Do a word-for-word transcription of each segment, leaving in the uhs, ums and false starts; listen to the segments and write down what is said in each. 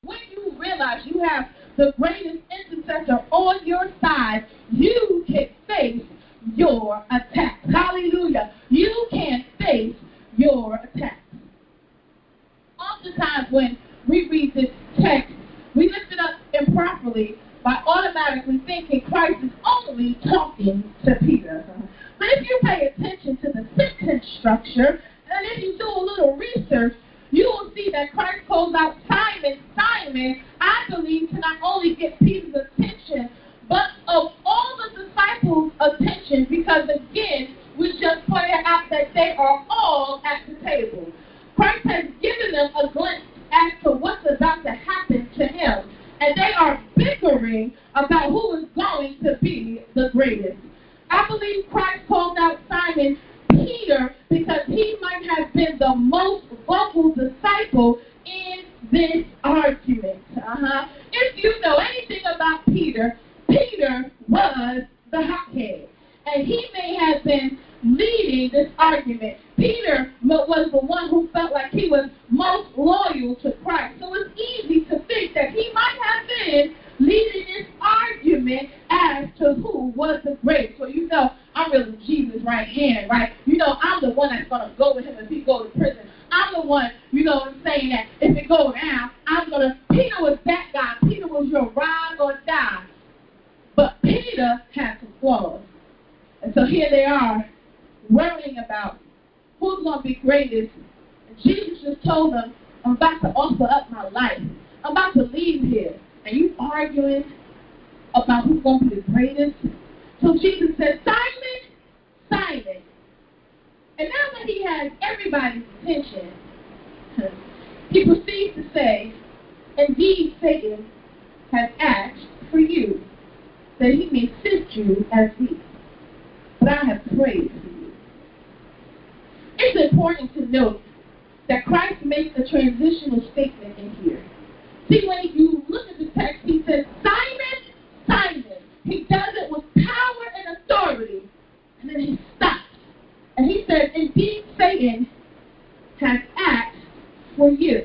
when you realize you have the greatest intercessor on your side, you can face your attacks. Hallelujah. You can face your attacks. Oftentimes when we read this text, we lift it up improperly by automatically thinking Christ is only talking to Peter. But if you pay attention to the sentence structure, and if you do a little research, you will see that Christ calls out Simon, Simon, I believe, to not only get Peter's attention, but of all the disciples' attention, because again, we just pointed out that they are all at the table. Christ has given them a glimpse as to what's about to happen to him, and they are bickering about who is going to be the greatest. I believe Christ called out Simon Peter because he might have been the most vocal disciple in this argument. Uh-huh. If you know anything about Peter, Peter was the hothead, and he may have been leading this argument. Peter was the one who felt like he was most loyal to Christ. So it's easy to think that he might have been leading this argument as to who was the greatest. So you know, I'm really Jesus' right hand, right? You know, I'm the one that's going to go with him if he go to prison. I'm the one, you know what I'm saying, that if it go down, I'm going to, Peter was that guy. Peter was your ride or die. But Peter had some flaws. And so here they are, worrying about who's going to be greatest. And Jesus just told them, I'm about to offer up my life. I'm about to leave here. And you arguing about who's going to be the greatest? So Jesus said, Simon, Simon. And now that he has everybody's attention, he proceeds to say, indeed, Satan has asked for you, that he may sift you as wheat. But I have prayed for you. It's important to note that Christ makes a transitional statement in here. See, when you look at the text, he says, Simon, Simon. He does it with power and authority. And then he stops. And he says, indeed, Satan has asked for you.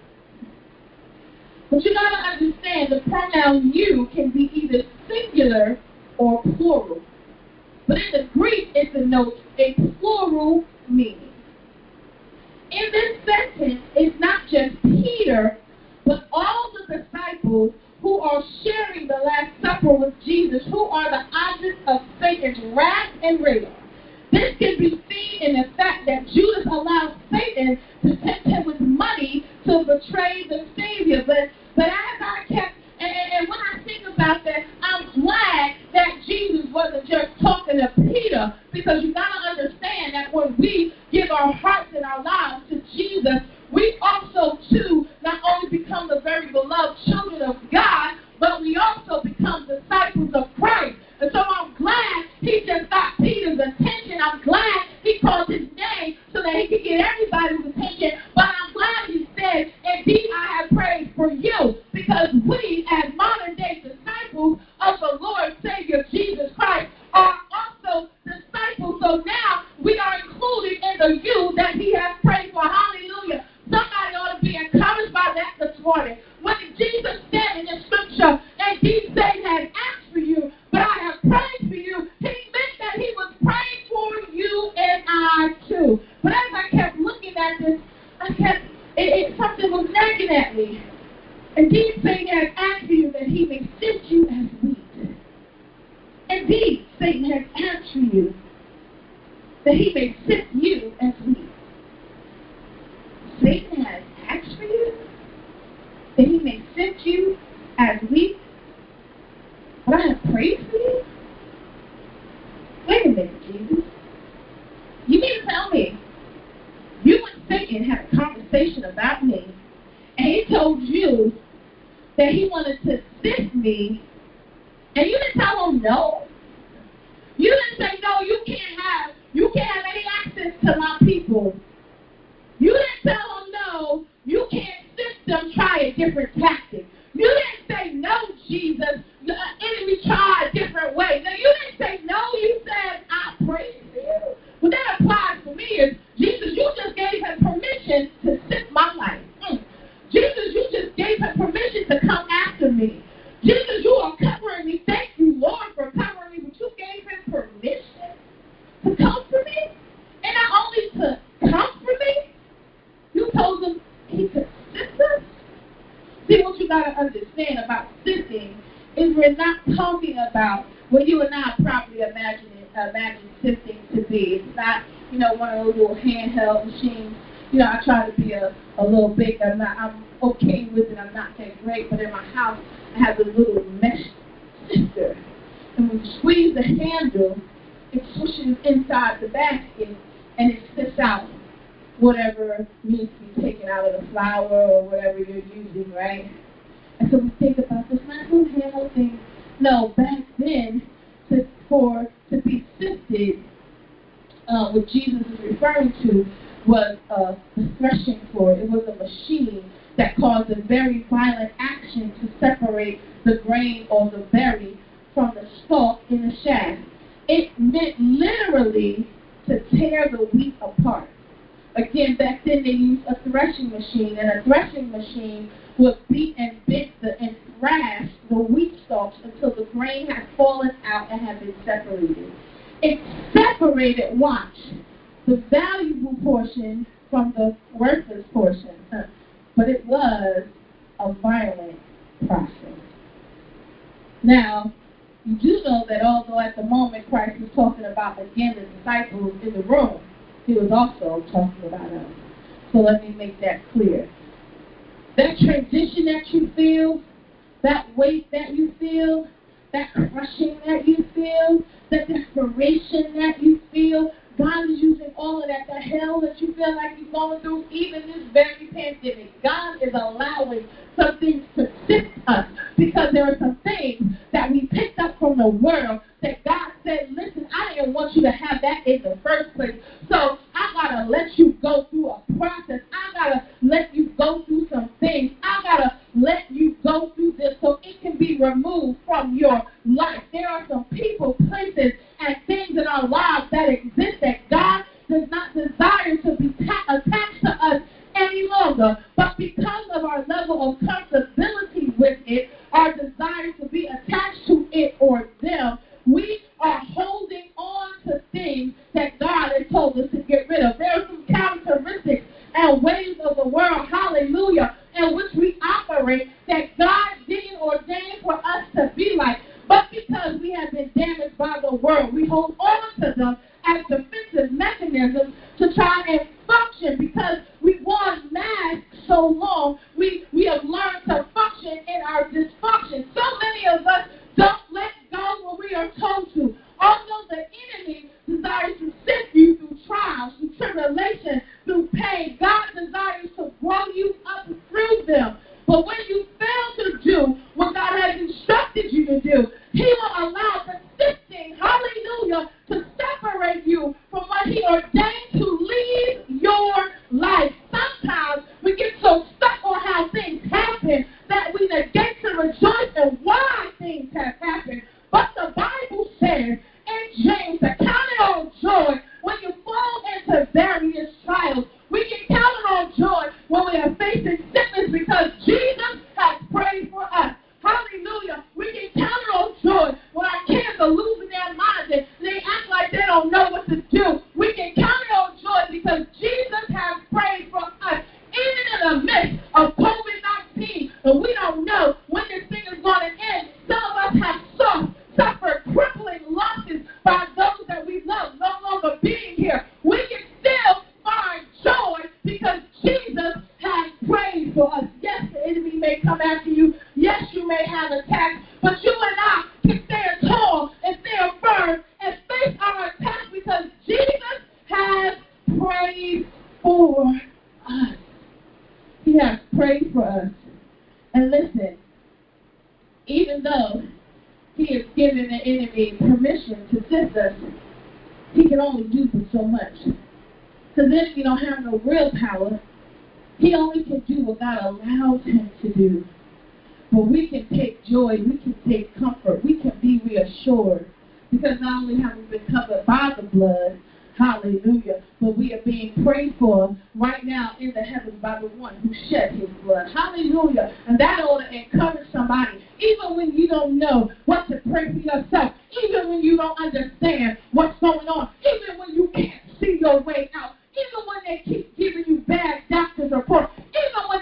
But you got to understand the pronoun you can be either singular or plural. But in the Greek, it denotes a plural meaning. In this sentence, it's not just Peter, but all the disciples who are sharing the Last Supper with Jesus, who are the objects of Satan's wrath and rage. This can be seen in the fact that Judas allowed Satan to tempt him with money to betray the Savior. But, but as I kept, and, and when I think about that, I'm glad that Jesus wasn't just talking to Peter, because you got to understand that when we give our hearts and our lives to Jesus, we also, too, not only become the very beloved children of God, but we also become disciples of Christ. And so I'm glad he just got Peter's attention. I'm glad he called his name so that he could get everybody's attention. But I'm glad he said, indeed, I have prayed for you, because we, as modern-day disciples of the Lord Savior Jesus Christ, are also disciples. So now we are included in the you that he has prayed for. Hallelujah. Somebody ought to be encouraged by that this morning. When Jesus said in the scripture, indeed Satan has asked for you, but I have prayed for you, he meant that he was praying for you and I too. But as I kept looking at this, I kept, it, it, something was nagging at me. Indeed Satan has asked for you that he may sift you as wheat. Indeed Satan has asked for you that he may sift you as wheat. Satan has asked for you that he may sift you as wheat, but I have prayed for you? Wait a minute, Jesus. You mean to tell me you and Satan had a conversation about me, and he told you that he wanted to sift me, and you didn't tell him no? You didn't say, no, you can't have, you can't have any access to my people. You didn't tell them no, you can't sift them, try a different tactic. You didn't say no, Jesus, the enemy try a different way. No, you didn't say no, you said, I pray for you. What that applies to me is, Jesus, you just gave him permission to sift my life. Mm. Jesus, you just gave him permission he could sift us? See, what you got to understand about sifting is we're not talking about what you and I probably imagine it, imagine sifting to be. It's not, you know, one of those little handheld machines. You know, I try to be a, a little big. I'm not. I'm okay with it. I'm not that great. But in my house, I have a little mesh sifter. And when you squeeze the handle, it pushes inside the basket, and it sifts out whatever needs to be taken out of the flour or whatever you're using, right? And so we think about this nice little handle thing. No, back then, to, for to be sifted, uh, what Jesus is referring to was uh, a threshing floor. It was a machine that caused a very violent action to separate the grain or the berry from the stalk in the shaft. It meant literally to tear the wheat apart. Again, back then they used a threshing machine, and a threshing machine would beat and bit the, and thrash the wheat stalks until the grain had fallen out and had been separated. It separated, watch, the valuable portion from the worthless portion. But it was a violent process. Now, you do know that although at the moment Christ was talking about, again, the disciples in the room, he was also talking about us. So let me make that clear. That transition that you feel, that weight that you feel, that crushing that you feel, that desperation that you feel, God is using all of that, the hell that you feel like you're going through, even this very pandemic. God is allowing some things to sift us because there are some things that we picked up from the world that God said, listen, I didn't want you to have that in the first place. So I got to let you go through a process. I got to let you go through some things. I got to let you go through this so it can be removed from your life. There are some people, places, and things in our lives that exist that God does not desire to be ta- attached to us any longer. But because of our level of comfortability with it, our desire to be attached to it or them, we are holding on to things that God has told us to get rid of. There are some characteristics and ways of the world, hallelujah, in which we operate that God didn't ordain for us to be like. But because we have been damaged by the world, we hold on to them as defensive mechanisms to try and function because we wore masks so long, we, we have learned to function in our dysfunction. So many of us don't let go when we are told to. Although the enemy desires to sift you through trials, through tribulation, through pain, God desires to grow you up through them. But when you fail to do what God has instructed you to do, he will allow the sifting, hallelujah, to separate you from what he ordained to lead your life. Sometimes we get so stuck on how things happen that we negate to rejoice in why things have happened. But the Bible says in James to count it all joy when you fall into various trials. We can count it all joy when we are facing sickness because Jesus has prayed for us. Hallelujah. We can count it all joy when our kids are losing their minds and they act like they don't know what to do. We can count it all joy because Jesus has prayed for us. Even in the midst of covid nineteen, and we don't know when this thing is going to end, some of us have suffered, suffered crippling losses by those that we love no longer being here. We can still find joy because Jesus has prayed for us. Yes, the enemy may come after you. Yes, you may have attacks, but you and I can stand tall and stand firm and face our attacks because Jesus has prayed for us. He has prayed for us. And listen, even though he has given the enemy permission to sift us, he can only do but so much. Because then you don't have no real power. He only can do what God allows him to do. But we can take joy, we can take comfort, we can be reassured. Because not only have we been covered by the blood, hallelujah, but we are being prayed for right now in the heavens by the one who shed his blood. Hallelujah. And that ought to encourage somebody, even when you don't know what to pray for yourself, even when you don't understand what's going on, even when you can't see your way out, even when they keep giving you bad doctor's reports, even when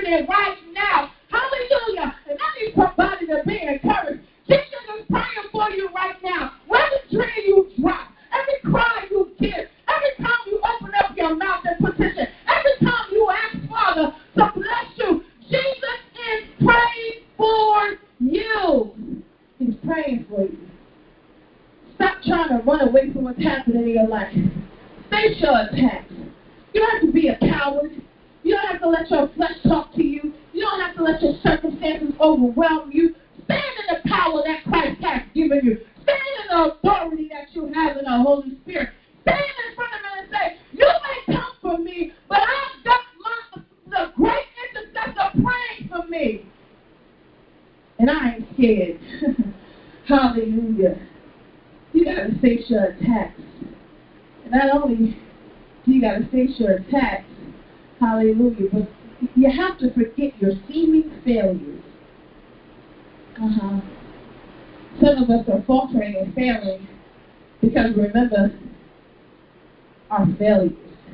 happening right now. Hallelujah. And I need somebody to be encouraged. Jesus is praying for you right now. Every tear you drop, every cry you give, every time you open up your mouth and petition, every time you ask Father to bless you, Jesus is praying for you. He's praying for you. Stop trying to run away from what's happening in your life. Face your attacks. You don't have to be a coward. You don't have to let your flesh talk to you. You don't have to let your circumstances overwhelm you. Stand in the power that Christ has given you. Stand in the authority that you have in the Holy Spirit. Stand in front of him and say, you may come for me, but I've got my, the great intercessor praying for me. And I ain't scared. Hallelujah. You got to face your attacks. And not only do you got to face your attacks, hallelujah, but you have to forget your seeming failures. Uh-huh. Some of us are faltering and failing because remember our failures.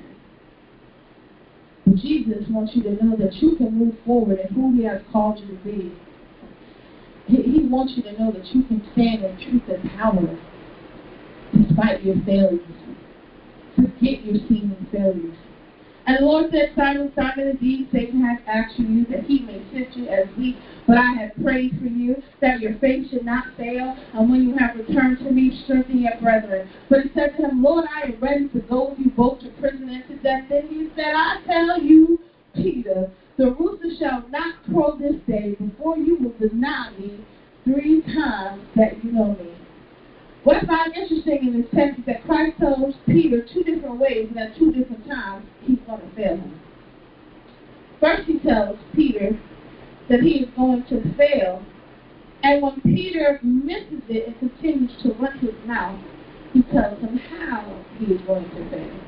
But Jesus wants you to know that you can move forward in who he has called you to be. He, he wants you to know that you can stand in truth and power despite your failures. Forget your seeming failures. And the Lord said, Simon, Simon, indeed Satan has asked you that he may sift you as wheat, but I have prayed for you that your faith should not fail, and when you have returned to me, strengthen your brethren. But he said to him, Lord, I am ready to go with you both to prison and to death. Then he said, I tell you, Peter, the rooster shall not crow this day before you will deny me three times that you know me. What I find interesting in this text is that Christ tells Peter two different ways and at two different times he's going to fail him. First he tells Peter that he is going to fail, and when Peter misses it and continues to run his mouth, he tells him how he is going to fail.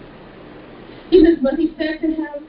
He says, but he said to him,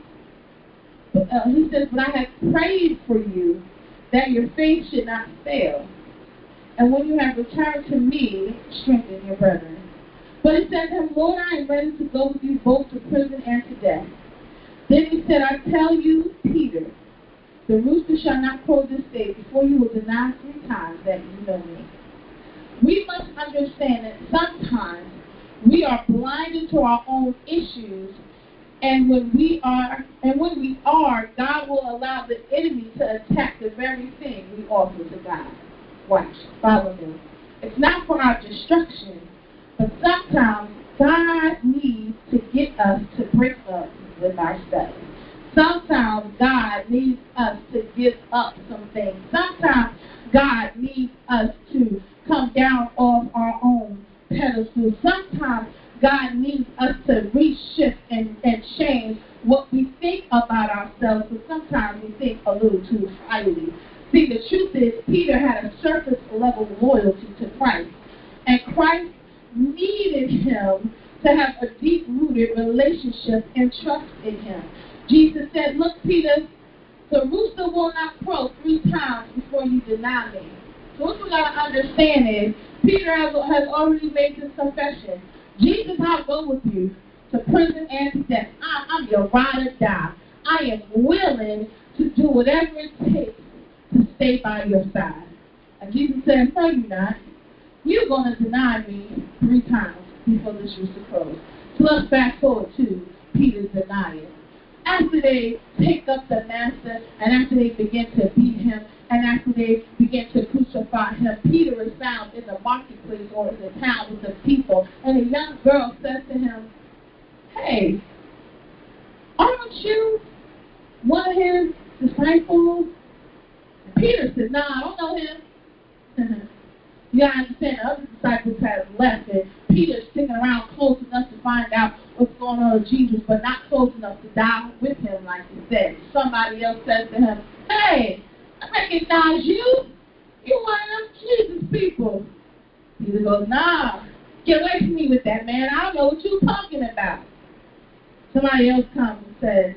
uh, he says, but I have prayed for you that your faith should not fail. And when you have returned to me, strengthen your brethren. But he said to him, Lord, I am ready to go with you both to prison and to death. Then he said, I tell you, Peter, the rooster shall not crow this day before you will deny three times that you know me. We must understand that sometimes we are blinded to our own issues, and when we are, and when we are, God will allow the enemy to attack the very thing we offer to God. Watch, follow me. It's not for our destruction, but sometimes God needs to get us to break up with ourselves. Sometimes God needs us to give up some things. Sometimes God needs us to come down off our own pedestal. Sometimes God needs us to reshift and, and change what we think about ourselves, but sometimes we think a little too highly. See, the truth is, Peter had a surface level loyalty to Christ, and Christ needed him to have a deep-rooted relationship and trust in him. Jesus said, look, Peter, the rooster will not crow three times before you deny me. So what we got to understand is, Peter has, has already made this confession. Jesus, I'll go with you to prison and to death. I, I'm your ride or die. I am willing to do whatever it takes to stay by your side. And Jesus said, no, you're not. You're going to deny me three times before this rooster crows. So let's fast forward to Peter's denial. After they take up the master, and after they begin to beat him, and after they begin to crucify him, Peter is found in the marketplace or in the town with the people, and a young girl says to him, hey, aren't you one of his disciples? Peter said, nah, I don't know him. You gotta understand, the other disciples have left, and Peter's sticking around close enough to find out what's going on with Jesus, but not close enough to die with him, like he said. Somebody else says to him, hey, I recognize you. You're one of them Jesus people. Peter goes, nah, get away from me with that, man. I don't know what you're talking about. Somebody else comes and says,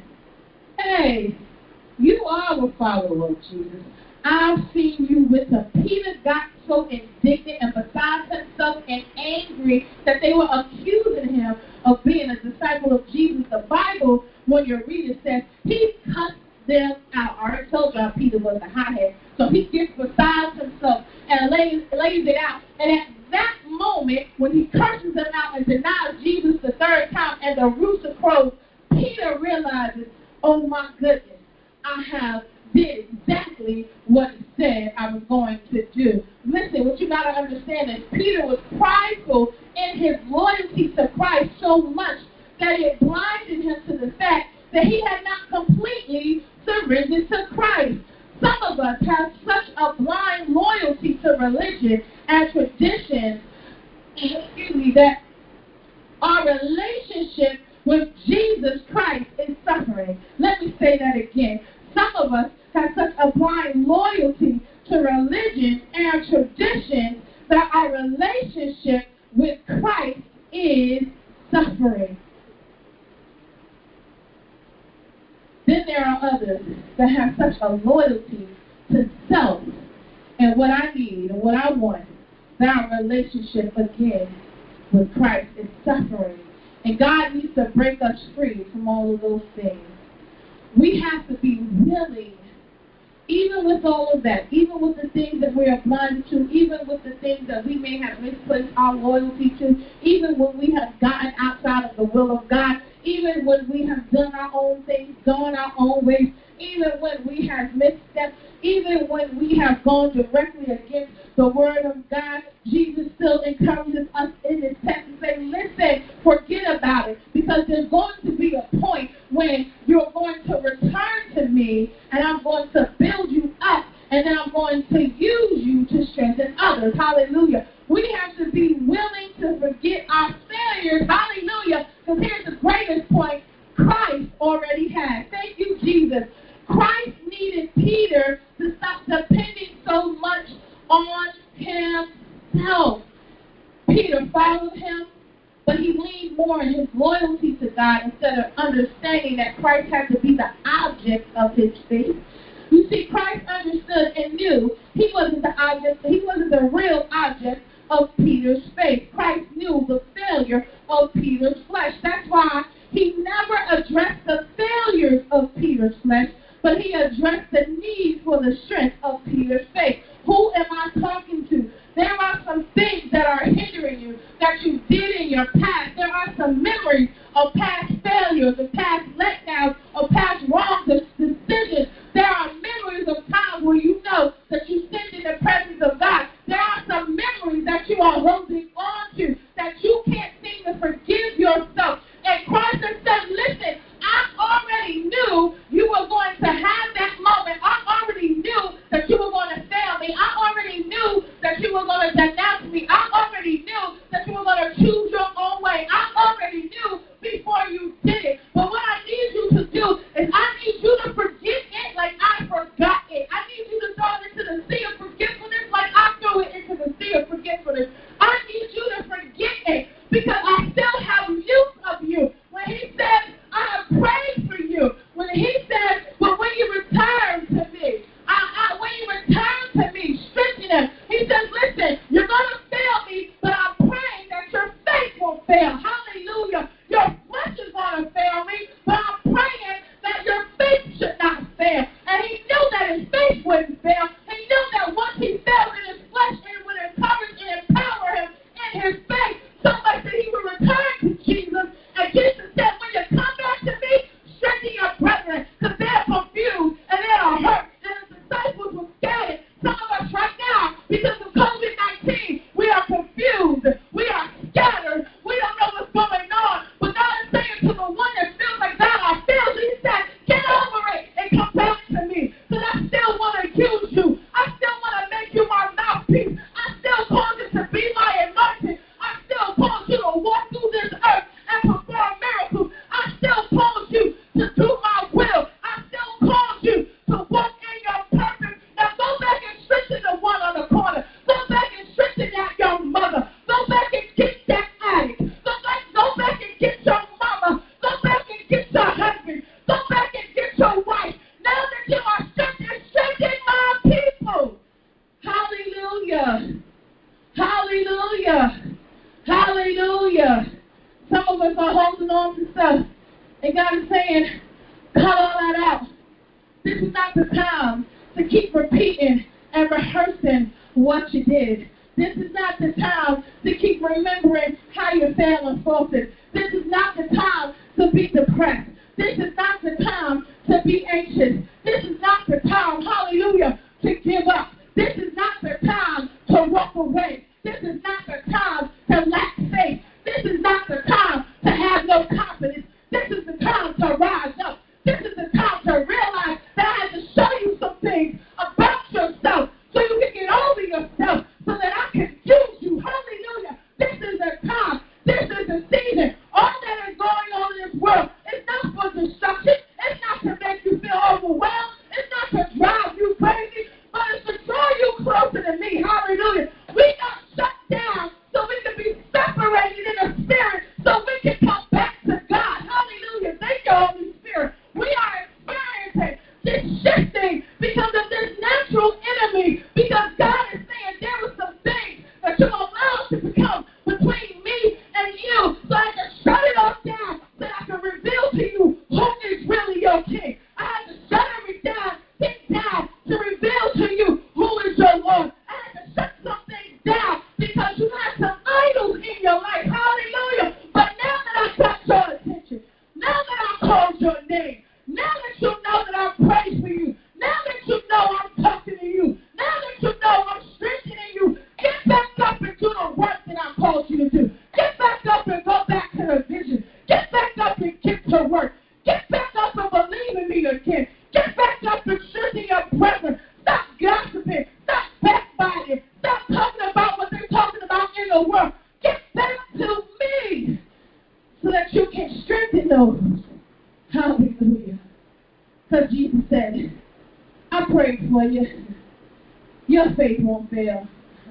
hey, you are a follower of Jesus. I've seen you with him. Peter got so indignant and beside himself and angry that they were accusing him of being a disciple of Jesus. The Bible, when you read it, says he cussed them out. I already told y'all Peter was the hothead. So he gets beside himself and lays, lays it out. And at that moment, when he curses them out and denies Jesus the third time and the rooster crows, Peter realizes, oh my goodness, I have did exactly what he said I was going to do. Listen, what you got to understand is Peter was prideful in his loyalty to Christ so much that it blinded him to the fact that he had not completely surrendered to Christ. Some of us have such a blind loyalty to religion and traditions, excuse me, that our relationship with Jesus Christ is suffering. Let me say that again. Some of us have such a blind loyalty to religion and traditions that our relationship with Christ is suffering. Then there are others that have such a loyalty to self and what I need and what I want that our relationship again with Christ is suffering. And God needs to break us free from all of those things. We have to be willing, even with all of that, even with the things that we are blinded to, even with the things that we may have misplaced our loyalty to, even when we have gotten outside of the will of God, even when we have done our own things, gone our own ways, even when we have misstepped, even when we have gone directly against the word of God, Jesus still encourages us in this text to say, listen, forget about it, because there's going to be a point when you're going to return to me, and I'm going to build you up, and then I'm going to use you to strengthen others. Hallelujah. We have to be willing to forget our failures. Hallelujah. Because here's the greatest point Christ already had. Thank you, Jesus. Christ needed Peter to stop depending so much on himself. Peter followed him, but he leaned more in his loyalty to God instead of understanding that Christ had to be the object of his faith. You see, Christ understood and knew he wasn't the object, he wasn't the real object of Peter's faith. Christ knew the failure of Peter's flesh. That's why he never addressed the failures of Peter's flesh, but he addressed the need for the strength of Peter's faith. Who am I talking to? There are some things that are hindering you that you did in your past. There are some memories of past failures, of past letdowns, of past wrong decisions. There are memories of times where you know that you sinned in the presence of God. There are some memories that you are holding on to that you can't seem to forgive yourself. And Christ has said, listen, I already knew you were going to have that moment. I already knew that you were going to fail me. I already knew that you were going to denounce me. I already knew that you were going to choose your own way. I already knew before you did it. But what I need you to do is I need you to forget it like I forgot it. I need you to throw it into the sea of forgetfulness like I threw it into the sea of forgetfulness. I need you to forget it because I still have use of you. When he says, I have prayed for you. When he says, but when you return to me, I, I, when you return to me, strengthen him. He says, listen, you're going to fail me, but I'm praying that your faith won't fail. Hallelujah. Your flesh is going to fail me, but I'm praying that your faith should not fail. And he knew that his faith wouldn't fail. He knew that once he failed in his flesh, it would encourage and empower him in his faith so much that he would return to Jesus. And Jesus said, when you come back to me, strengthen your brethren, because they're confused and they are hurt. And the disciples were scattered. Some of us right now, because of covid nineteen, we are confused. We are scattered. We don't know what's going on. But God is saying to the one that feels like God, I failed you, he said, get over it and come back to me. Because I still want to use you. I still want to make you my mouthpiece. I still call you to be my anointing. I still call you to walk through this earth and perform miracles. I still call you to do my will. I still call you to walk in your purpose. Now go back and strengthen the one on the corner. Go back and strengthen that young mother. Go back and get that addict. Go back, go back and get your mama. Go back and get your husband. Go back and get your wife. Now that you are strengthened, strengthen my people. Hallelujah. Hallelujah. Hallelujah. Some of us are holding on to stuff. And God is saying, cut all that out. This is not the time to keep repeating and rehearsing what you did. This is not the time to keep remembering how you failed and faltered. This is not the time to be depressed. This is not the time to be anxious. This is not the time, hallelujah, to give up. This is not the time to walk away. This is not the time to lack faith. This is not the time to have no confidence. This is the time to rise up. This is the time to realize that I have to show you some things about yourself so you can get over yourself so that I can use you. Hallelujah. This is the time. This is the season. All that is going on in this world is not for destruction. It's not to make you feel overwhelmed. It's not to drive you crazy, but it's to draw you closer to me. Hallelujah. We got shut down so we can be separated in the spirit so we can come back to God. Hallelujah. Thank you, Holy Spirit. We are experiencing this shifting because of this natural enemy, because God is saying there were some things that you allowed to become between me and you, so I can shut it all down, so I can reveal to you who is really your king. I had to shut everything down, things down to reveal to you who is your Lord. I had to shut some things down because you had some idols in your life. Hallelujah. But now that I got your attention, now that I called your name, now that you know that I pray for you, now that you know I'm talking to you, now that you know I'm strengthening you, get back up and do the work that I called you to do. Get back up and go back to the vision. Get back up and get to work. Get back up and believe in me again. Get back up and strengthen your presence. Stop gossiping. Stop backbiting. Stop talking about what they're talking about in the world. Get back to me so that you can strengthen those. Hallelujah. Because Jesus said, I prayed for you. Your faith won't fail.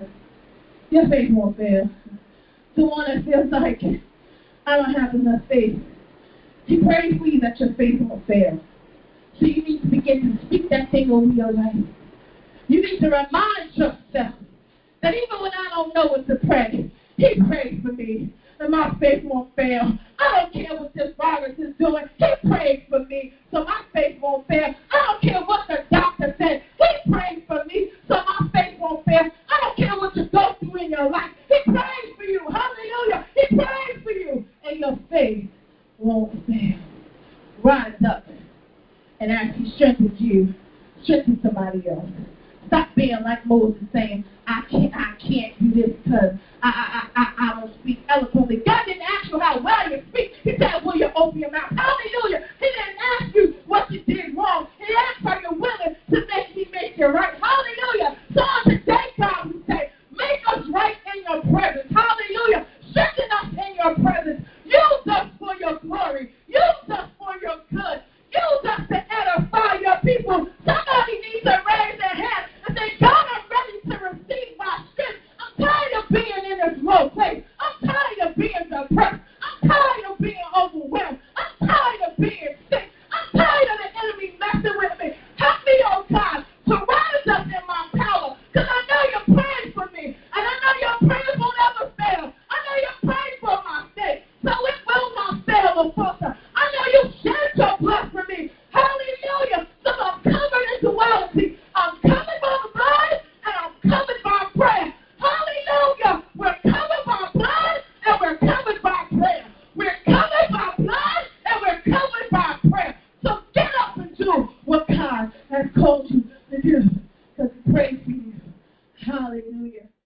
Your faith won't fail. The one that feels like I don't have enough faith. He prays for you that your faith won't fail. So you need to begin to speak that thing over your life. You need to remind yourself that even when I don't know what to pray, he prays for me, and my faith won't fail. I don't care what this virus is doing. He prays for me, so my faith won't fail. I don't care what the doctor said. He prays for me, so my faith won't fail. I don't care what you go through in your life. He prays for you. Hallelujah. He prays for you, and your faith won't fail. Rise up, and as he strengthens you, strengthen somebody else. Stop being like Moses saying, I can't, I can't do this because I, I, I, I don't speak eloquently. God didn't ask you how well you speak. He said, will you open your mouth? Hallelujah. He didn't ask you what you did wrong. He asked, are you willing to make me make you right? Hallelujah. So on today, God, we say, make us right in your presence. Hallelujah. Strengthen us in your presence. Use us for your glory. Use us for your good. Use us to edify your people. Somebody needs to raise their hand and say, God, I'm ready to receive my strength. I'm tired of being in this low place. I'm tired of being depressed. I'm tired of being overwhelmed. I'm tired of being